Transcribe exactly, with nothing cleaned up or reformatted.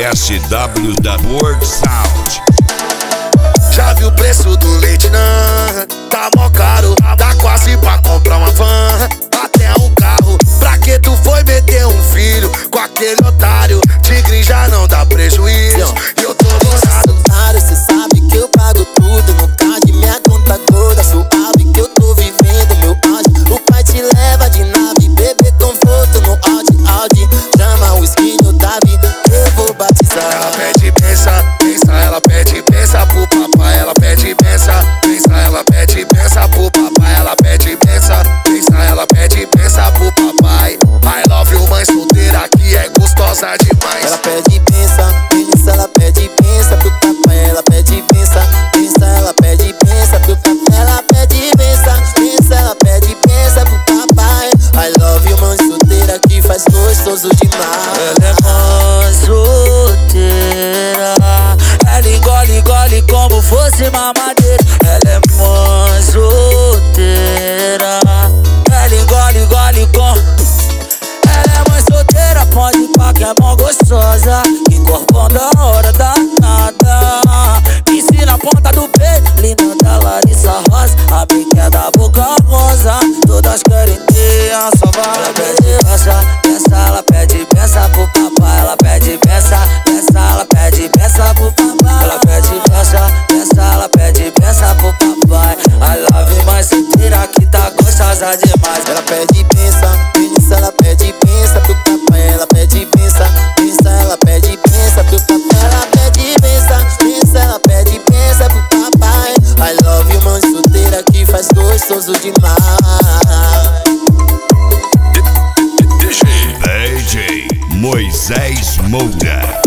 S W da World Sound. Já viu o preço do leite, não? Tá mó caro, dá quase pra comprar uma van, até um carro. Pra que tu foi meter um filho com aquele otário? Tigre já não dá prejuízo, e eu tô gozado. Cê sabe que eu pago tudo, no card minha conta toda suave, que eu tô vivendo meu auge. O pai te leva de nave, bebê conforto no Audi, Audi. Chama o skin no tab, eu vou batizar. Ela pede pensa, pensa, ela pede pensa pro papai. Ela pede pensa, pensa, ela pede pensa pro papai. Ela pede pensa, pensa, ela pede pensa pro papai. I love you, mãe solteira que é gostosa demais. Ela pede pensa, pensa, ela pede pensa pro papai. Ela pede pensa, pensa, ela pede pensa pro papai. Ela pede pensa, pensa, ela pede pensa pro papai. I love you, mãe solteira que faz gostoso demais. Ela é mãe solteira, ela engole, engole como fosse mamadeira. Ela é mãe solteira, ela engole, engole com. Ela é mãe solteira, pode pá que é mó gostosa, que corpão da hora danada. Piscina na ponta do peito, linda da Larissa Rosa, a biquinha da boca rosa, todas querem ter a salva. Ela pede pensa, pensa, ela pede pensa pro papai. Ela pede pensa, pensa, ela pede pensa pro papai. Ela pede pensa, pensa, ela pede pensa pro papai. I love you, mãe solteira que tá gostosa demais. Ela pede pensa, pensa, ela pede pensa pro papai. Ela pede pensa, pensa, ela pede pensa pro papai. Ela pede pensa, pensa, ela pede pensa pro papai. I love you, mãe solteira que faz gostoso demais. D J Moisés Moura.